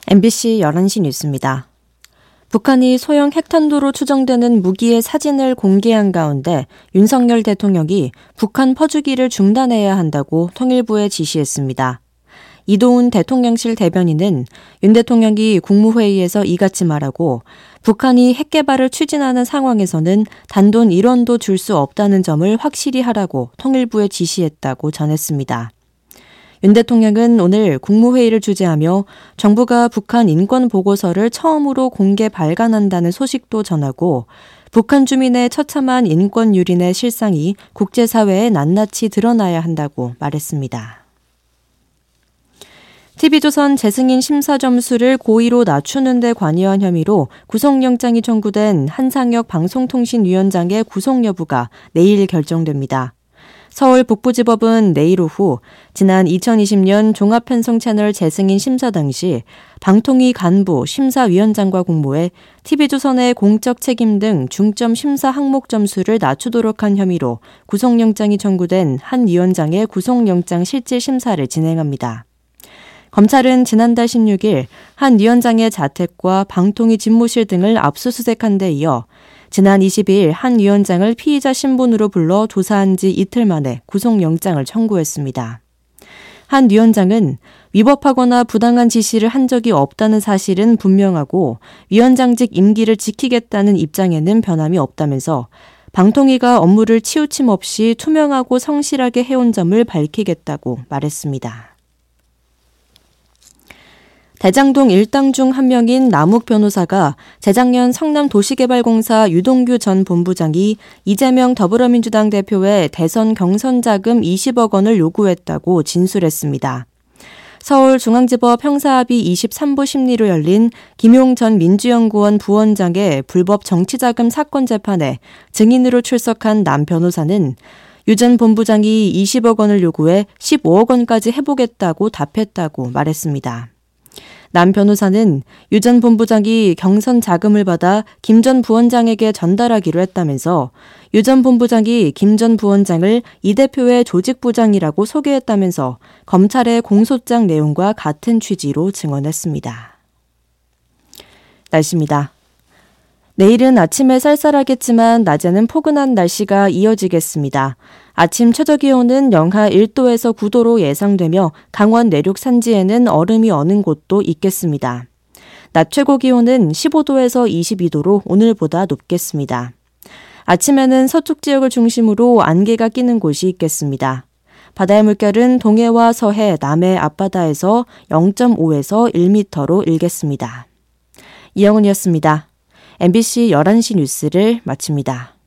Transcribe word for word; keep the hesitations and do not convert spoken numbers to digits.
엠비씨 열한 시 뉴스입니다. 북한이 소형 핵탄두로 추정되는 무기의 사진을 공개한 가운데 윤석열 대통령이 북한 퍼주기를 중단해야 한다고 통일부에 지시했습니다. 이동훈 대통령실 대변인은 윤 대통령이 국무회의에서 이같이 말하고 북한이 핵 개발을 추진하는 상황에서는 단돈 일 원도 줄 수 없다는 점을 확실히 하라고 통일부에 지시했다고 전했습니다. 윤 대통령은 오늘 국무회의를 주재하며 정부가 북한 인권보고서를 처음으로 공개 발간한다는 소식도 전하고 북한 주민의 처참한 인권 유린의 실상이 국제사회에 낱낱이 드러나야 한다고 말했습니다. 티비조선 재승인 심사 점수를 고의로 낮추는 데 관여한 혐의로 구속영장이 청구된 한상혁 방송통신위원장의 구속 여부가 내일 결정됩니다. 서울 북부지법은 내일 오후 지난 이천이십 년 종합편성채널 재승인 심사 당시 방통위 간부 심사위원장과 공모해 티비조선의 공적 책임 등 중점 심사 항목 점수를 낮추도록 한 혐의로 구속영장이 청구된 한 위원장의 구속영장 실질 심사를 진행합니다. 검찰은 지난달 십육 일 한 위원장의 자택과 방통위 집무실 등을 압수수색한 데 이어 지난 이십 일 한 위원장을 피의자 신분으로 불러 조사한 지 이틀 만에 구속영장을 청구했습니다. 한 위원장은 위법하거나 부당한 지시를 한 적이 없다는 사실은 분명하고 위원장직 임기를 지키겠다는 입장에는 변함이 없다면서 방통위가 업무를 치우침 없이 투명하고 성실하게 해온 점을 밝히겠다고 말했습니다. 대장동 일당 중 한 명인 남욱 변호사가 재작년 성남도시개발공사 유동규 전 본부장이 이재명 더불어민주당 대표의 대선 경선 자금 이십억 원을 요구했다고 진술했습니다. 서울중앙지법 형사합의 이십삼 부 심리로 열린 김용 전 민주연구원 부원장의 불법 정치자금 사건 재판에 증인으로 출석한 남 변호사는 유 전 본부장이 이십억 원을 요구해 십오억 원까지 해보겠다고 답했다고 말했습니다. 남 변호사는 유 전 본부장이 경선 자금을 받아 김 전 부원장에게 전달하기로 했다면서 유 전 본부장이 김 전 부원장을 이 대표의 조직부장이라고 소개했다면서 검찰의 공소장 내용과 같은 취지로 증언했습니다. 날씨입니다. 내일은 아침에 쌀쌀하겠지만 낮에는 포근한 날씨가 이어지겠습니다. 아침 최저기온은 영하 일 도에서 구 도로 예상되며 강원 내륙 산지에는 얼음이 어는 곳도 있겠습니다. 낮 최고기온은 십오 도에서 이십이 도로 오늘보다 높겠습니다. 아침에는 서쪽 지역을 중심으로 안개가 끼는 곳이 있겠습니다. 바다의 물결은 동해와 서해, 남해 앞바다에서 영 점 오에서 일 미터로 일겠습니다. 이영은이었습니다. 엠비씨 열한 시 뉴스를 마칩니다.